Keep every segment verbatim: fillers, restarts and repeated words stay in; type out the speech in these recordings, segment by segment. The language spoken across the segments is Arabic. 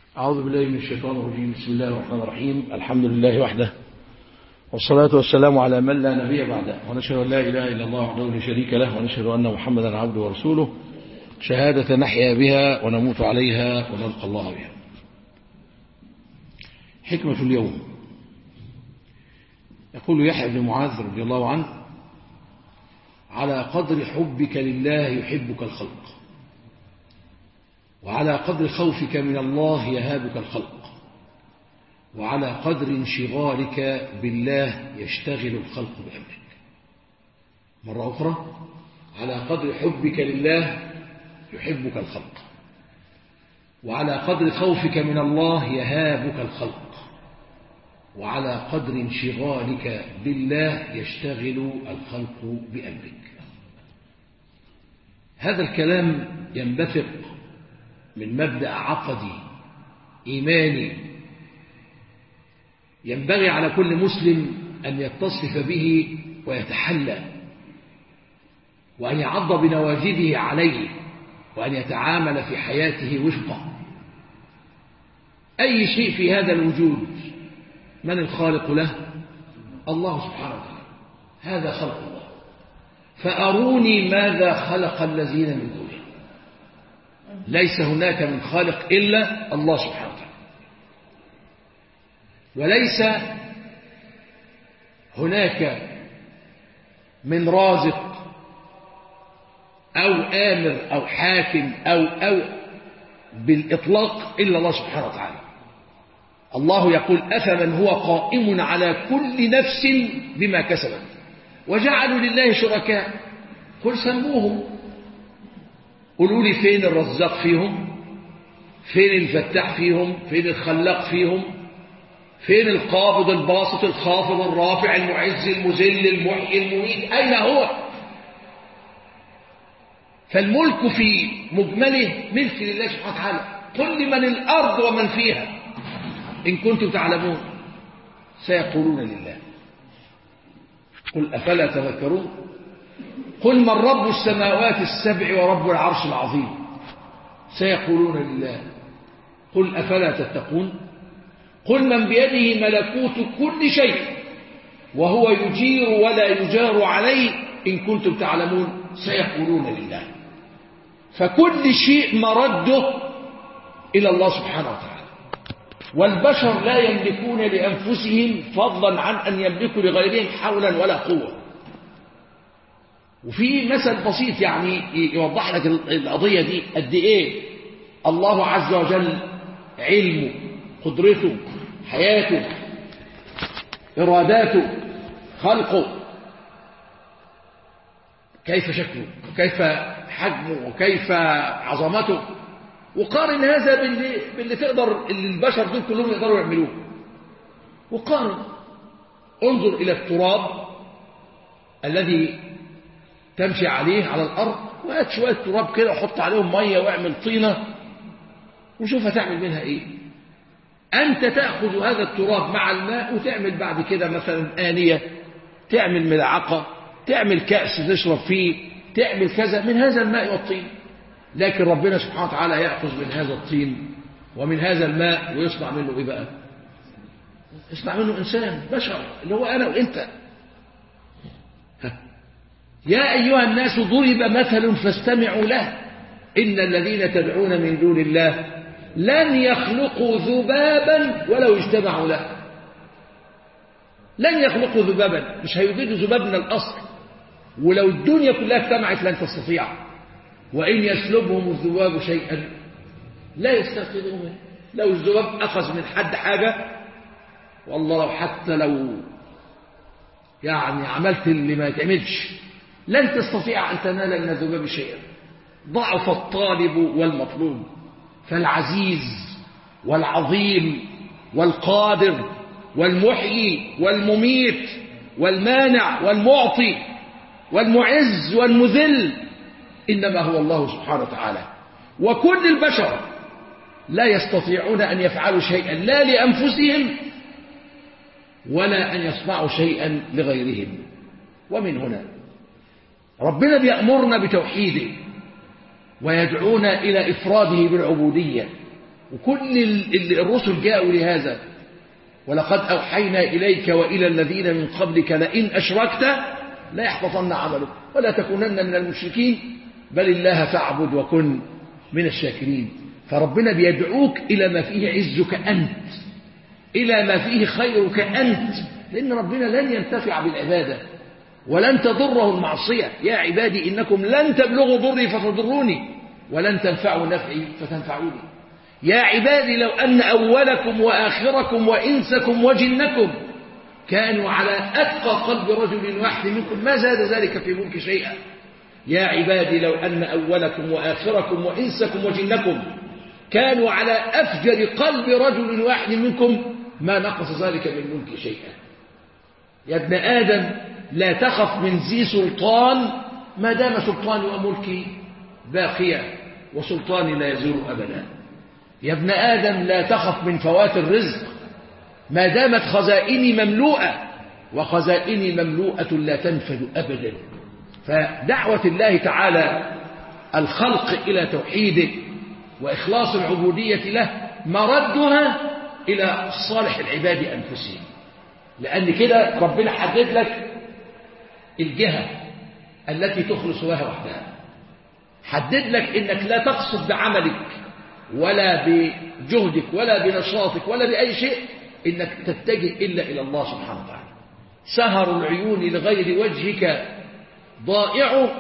أعوذ بالله من الشيطان الرجيم. بسم الله الرحمن الرحيم. الحمد لله وحده، والصلاة والسلام على من لا نبي بعده، ونشهد أن لا إله إلا الله وحده لا شريك له، ونشهد أن محمدا عبده ورسوله، شهادة نحيا بها ونموت عليها ونلقى الله بها. حكمة اليوم. يقول يحيى بن معاذ رضي الله عنه: على قدر حبك لله يحبك الخلق، وعلى قدر خوفك من الله يهابك الخلق، وعلى قدر انشغالك بالله يشتغل الخلق بأمرك. مرة أخرى: على قدر حبك لله يحبك الخلق، وعلى قدر خوفك من الله يهابك الخلق، وعلى قدر انشغالك بالله يشتغل الخلق بأمرك. هذا الكلام ينبثق من مبدأ عقدي إيماني ينبغي على كل مسلم أن يتصف به ويتحلى، وأن يعض بنواجذه عليه، وأن يتعامل في حياته وفقه. أي شيء في هذا الوجود من الخالق له؟ الله سبحانه وتعالى. هذا خلق الله، فأروني ماذا خلق الذين من دونه. ليس هناك من خالق إلا الله سبحانه وتعالى، وليس هناك من رازق أو آمر أو حاكم أو أو بالإطلاق إلا الله سبحانه وتعالى. الله يقول: أفمن هو قائم على كل نفس بما كسبت وجعلوا لله شركاء قل سموهم. قولوا لي فين الرزاق فيهم؟ فين الفتاح فيهم؟ فين الخلاق فيهم؟ فين القابض الباسط الخافض الرافع المعز المذل المحيي المميت؟ أين هو؟ فالملك في مجمله ملك لله سبحانه وتعالى. قل لمن الأرض ومن فيها إن كنتم تعلمون. سيقولون لله. قل أفلا تذكرون؟ قل من رب السماوات السبع ورب العرش العظيم. سيقولون لله. قل أفلا تتقون؟ قل من بيده ملكوت كل شيء وهو يجير ولا يجار عليه إن كنتم تعلمون. سيقولون لله. فكل شيء مرده إلى الله سبحانه وتعالى، والبشر لا يملكون لأنفسهم فضلا عن أن يملكوا لغيرهم حولا ولا قوة. وفي مثل بسيط يعني يوضح لك القضية دي قد إيه الله عز وجل علمه، قدرته، حياته، إراداته، خلقه، كيف شكله وكيف حجمه وكيف عظمته، وقارن هذا باللي, باللي تقدر اللي البشر دول كلهم يقدروا يعملوه. وقارن، انظر إلى التراب الذي تمشي عليه على الأرض، وهات شوية تراب كده وحط عليهم مية واعمل طينة وشوف هتعمل منها إيه. أنت تأخذ هذا التراب مع الماء وتعمل بعد كده مثلا آنية، تعمل ملعقة، تعمل كأس تشرب فيه، تعمل كذا من هذا الماء والطين. لكن ربنا سبحانه وتعالى يأخذ من هذا الطين ومن هذا الماء ويصنع منه إيه بقى؟ يصنع منه إنسان بشر اللي هو أنا وإنت. يا أيها الناس ضرب مثل فاستمعوا له إن الذين تدعون من دون الله لن يخلقوا ذبابا ولو اجتمعوا له. لن يخلقوا ذبابا، مش هيوجدوا ذباب من الأصل، ولو الدنيا كلها اجتمعت لن تستطيع. وإن يسلبهم الذباب شيئا لا يستنقذوه منه. لو الذباب أخذ من حد حاجة، والله لو حتى لو يعني عملت اللي ما يتعملش لن تستطيع أن تنال من الذباب شيئا. ضعف الطالب والمطلوب. فالعزيز والعظيم والقادر والمحيي والمميت والمانع والمعطي والمعز والمذل إنما هو الله سبحانه وتعالى. وكل البشر لا يستطيعون أن يفعلوا شيئا لا لأنفسهم ولا أن يصنعوا شيئا لغيرهم. ومن هنا ربنا بيأمرنا بتوحيده ويدعونا إلى إفراده بالعبودية وكل الرسل جاءوا لهذا. ولقد أوحينا إليك وإلى الذين من قبلك لئن أشركت لا يحبطن عملك ولا تكونن من المشركين بل الله فاعبد وكن من الشاكرين. فربنا بيدعوك إلى ما فيه عزك أنت، إلى ما فيه خيرك أنت، لأن ربنا لن ينتفع بالعبادة ولن تضره المعصية. يا عبادي إنكم لن تبلغوا ضري فتضروني ولن تنفعوا نفعي فتنفعوني. يا عبادي لو أن أولكم وآخركم وإنسكم وجنكم كانوا على أتقى قلب رجل واحد منكم ما زاد ذلك في ملك شيئا. يا عبادي لو أن أولكم وآخركم وإنسكم وجنكم كانوا على أفجر قلب رجل واحد منكم ما نقص ذلك من ملك شيئا. يا ابن آدم لا تخف من ذي سلطان ما دام سلطاني وملكي باقيا وسلطاني لا يزول أبدا. يا ابن آدم لا تخف من فوات الرزق ما دامت خزائني مملوءة وخزائني مملوءة لا تنفد أبدا. فدعوة الله تعالى الخلق إلى توحيده وإخلاص العبودية له مردها إلى صالح العباد أنفسهم، لأن كده ربنا حدد لك الجهة التي تخلص لها وحدها، حدد لك إنك لا تقصد بعملك ولا بجهدك ولا بنشاطك ولا بأي شيء إنك تتجه إلا إلى الله سبحانه وتعالى. سهر العيون لغير وجهك ضائع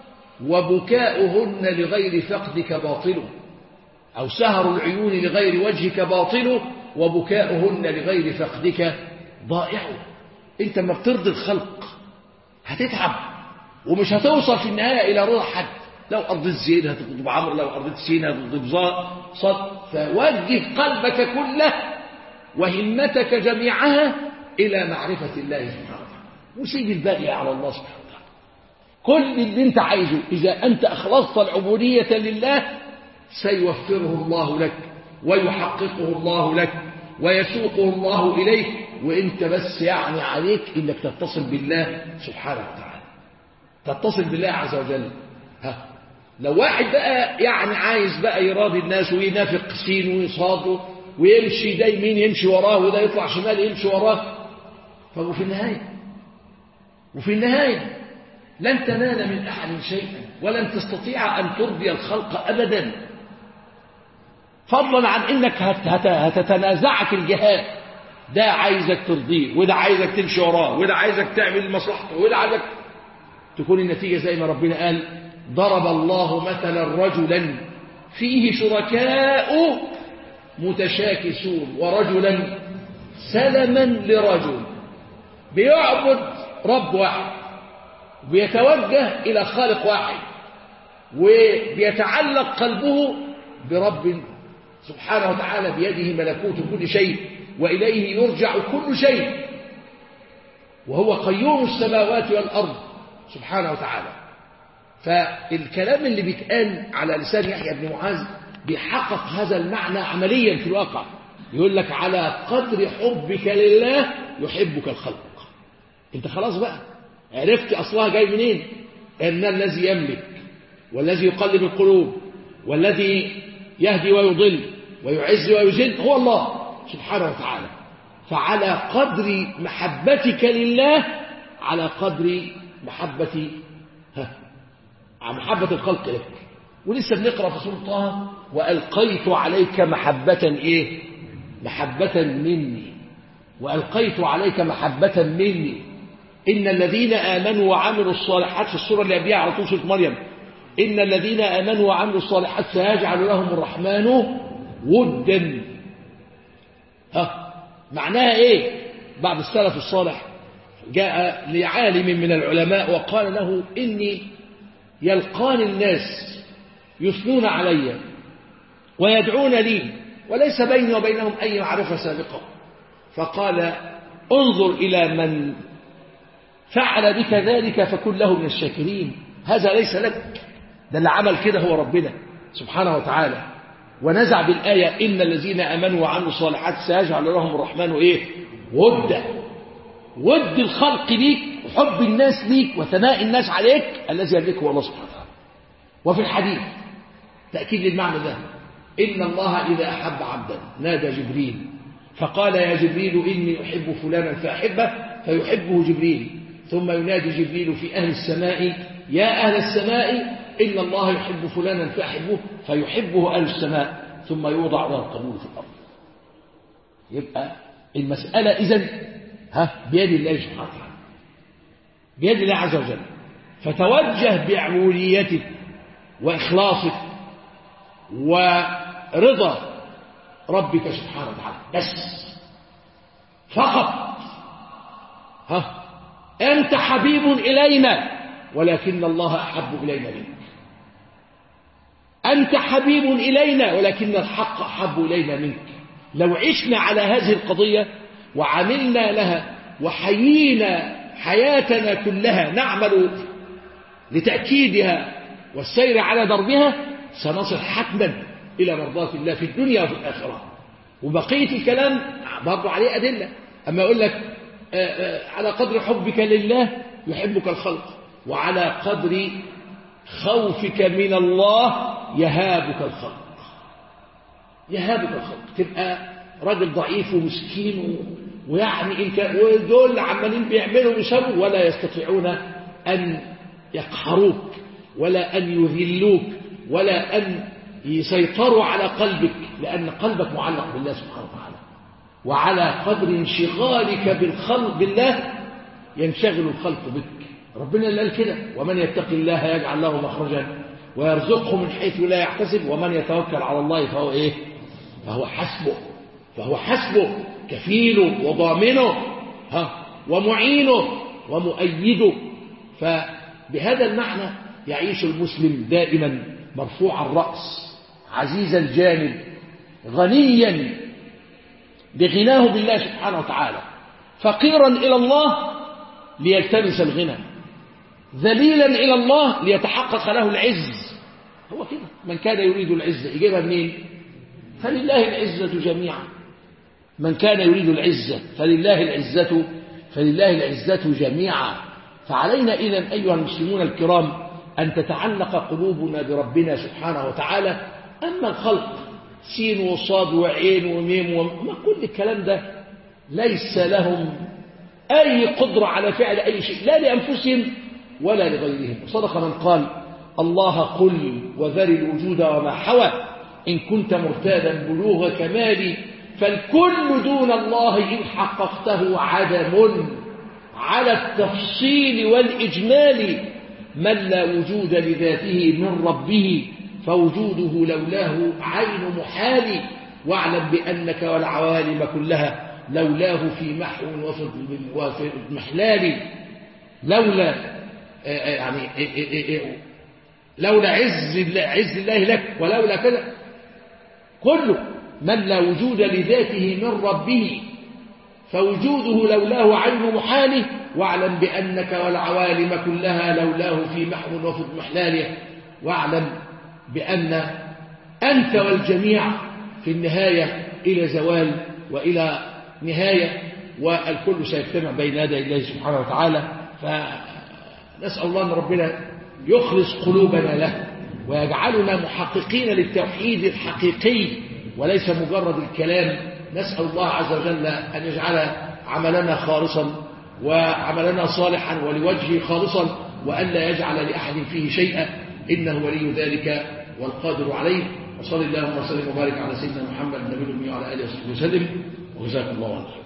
وبكاؤهن لغير فقدك باطل، أو سهر العيون لغير وجهك باطل وبكاؤهن لغير فقدك ضائع. انت ما بترضي الخلق هتتعب ومش هتوصل في النهاية إلى رضا حد. لو أرضيت زيد هترضي بعمر، لو أرضيت سين هترضي بصد. فوجه قلبك كله وهمتك جميعها إلى معرفة الله سبحانه وتعالى وسيب الباقي على الله سبحانه وتعالى. كل اللي انت عايزه إذا أنت أخلصت العبودية لله سيوفره الله لك ويحققه الله لك ويسوقه الله إليك، وانت بس يعني عليك انك تتصل بالله سبحانه وتعالى، تتصل بالله عز وجل. ها لو واحد بقى يعني عايز بقى يراضي الناس وينافق سين ويصاد ويمشي ده يمين يمشي وراه وده يطلع شمال يمشي وراه، ففي النهاية وفي النهاية لن تنال من أحد شيئا ولن تستطيع أن ترضي الخلق أبدا، فضلا عن انك هتتنازعك الجهات، ده عايزك ترضيه وده عايزك تمشي وراه وده عايزك تعمل مصلحته وده عايزك، تكون النتيجة زي ما ربنا قال: ضرب الله مثلا رجلا فيه شركاء متشاكسون ورجلا سلما لرجل. بيعبد رب واحد وبيتوجه إلى خالق واحد وبيتعلق قلبه برب سبحانه وتعالى بيده ملكوت كل شيء وإليه يرجع كل شيء، وهو قيوم السماوات والأرض سبحانه وتعالى. فالكلام اللي بيتقال على لسان يحيى بن معاذ بيحقق هذا المعنى عمليا في الواقع. يقول لك: على قدر حبك لله يحبك الخلق. انت خلاص بقى عرفت أصلها جاي منين، أن الذي يملك والذي يقلب القلوب والذي يهدي ويضل ويعز ويذل هو الله سبحانه وتعالى. فعلى قدر محبتك لله على قدر محبة ها محبة الخلق لك. ولسه بنقرأ في سورة طه: وألقيت عليك محبة إيه؟ محبة مني، وألقيت عليك محبة مني. إن الذين آمنوا وعملوا الصالحات، في السورة اللي قبلها على طول سورة مريم: إن الذين آمنوا وعملوا الصالحات سيجعل لهم الرحمن ودا. ها معناها إيه؟ بعض السلف الصالح جاء لعالم من العلماء وقال له: إني يلقاني الناس يثنون علي ويدعون لي وليس بيني وبينهم أي معرفة سابقة. فقال: انظر إلى من فعل بك ذلك فكن له من الشاكرين. هذا ليس لك، ده اللي عمل كده هو ربنا سبحانه وتعالى. ونزع بالآية: إن الذين آمنوا وعملوا الصالحات سيجعل لهم الرحمن إيه؟ ودا. ود الخلق ليك وحب الناس ليك وثناء الناس عليك الذي يملكه الله سبحانه وتعالى. وفي الحديث تأكيد للمعنى ده: إن الله إذا أحب عبدا نادى جبريل فقال يا جبريل إني أحب فلانا فأحبه فيحبه جبريل، ثم ينادي جبريل في أهل السماء يا أهل السماء إن الله يحب فلانا فأحبه فيحبه أهل السماء، ثم يوضع له القبول في الأرض. يبقى المسألة إذن ها بيد الله سبحانه وتعالى، بيد الله عز وجل. فتوجه بعبوديتك وإخلاصك ورضا ربك سبحانه وتعالى بس فقط. ها أنت حبيب إلينا ولكن الله أحب إلينا منك. أنت حبيب إلينا ولكن الحق أحب إلينا منك. لو عشنا على هذه القضية وعملنا لها وحيينا حياتنا كلها نعمل لتأكيدها والسير على دربها سنصل حتما إلى مرضاة الله في الدنيا وفي الآخرة. وبقية الكلام برضو عليه أدلة. أما أقول لك على قدر حبك لله يحبك الخلق، وعلى قدر خوفك من الله يهابك الخلق. يهابك الخلق تبقى راجل ضعيف ومسكين ويعني إنك ودول عمالين بيعملوا ويسووا ولا يستطيعون أن يقهروك ولا أن يذلوك ولا أن يسيطروا على قلبك، لأن قلبك معلق بالله سبحانه وتعالى. وعلى قدر انشغالك بالخلق بالله ينشغل الخلق بك. ربنا اللي قال كده ومن يتق الله يجعل له مخرجا ويرزقه من حيث لا يحتسب ومن يتوكل على الله فهو إيه؟ فهو حسبه. فهو حسبه كفيله وضامنه ها ومعينه ومؤيده. فبهذا المعنى يعيش المسلم دائما مرفوع الرأس عزيز الجانب غنيا بغناه بالله سبحانه وتعالى، فقيرا إلى الله ليلتمس الغنى، ذليلا إلى الله ليتحقق له العز. هو كده من كان يريد العزة يجيبها منين؟ فلله العزة جميعا. من كان يريد العزة فلله العزة فلله العزة جميعا. فعلينا إذن أيها المسلمون الكرام أن تتعلق قلوبنا بربنا سبحانه وتعالى. أما الخلق سين وصاد وعين وميم وما كل الكلام ده ليس لهم أي قدرة على فعل أي شيء لا لأنفسهم ولا لغيرهم. صدق من قال الله قل وذر الوجود وما حوى إن كنت مرتادا بلوغ كمالي فالكل دون الله إن حققته عدم على التفصيل والإجمال. من لا وجود لذاته من ربه فوجوده لولاه عين محال. واعلم بأنك والعوالم كلها لولاه في محو وفي محلال. لولا يعني لولا عز عز الله لك ولولا كذا كله. من لا وجود لذاته من ربه فوجوده لولاه عين محاله. واعلم بأنك والعوالم كلها لولاه في محو وفي محلاله. واعلم بأن أنت والجميع في النهاية إلى زوال وإلى نهاية، والكل سيجتمع بين يدي الله سبحانه وتعالى. فنسأل الله أن ربنا يخلص قلوبنا له ويجعلنا محققين للتوحيد الحقيقي وليس مجرد الكلام. نسأل الله عز وجل أن يجعل عملنا خالصا وعملنا صالحا ولوجهه خالصا وأن لا يجعل لأحد فيه شيئا إنه ولي ذلك والقادر عليه. وصلى الله وسلم وبارك على سيدنا محمد النبي الأمي وعلى آله وصحبه وسلم وجزاكم الله خيرا.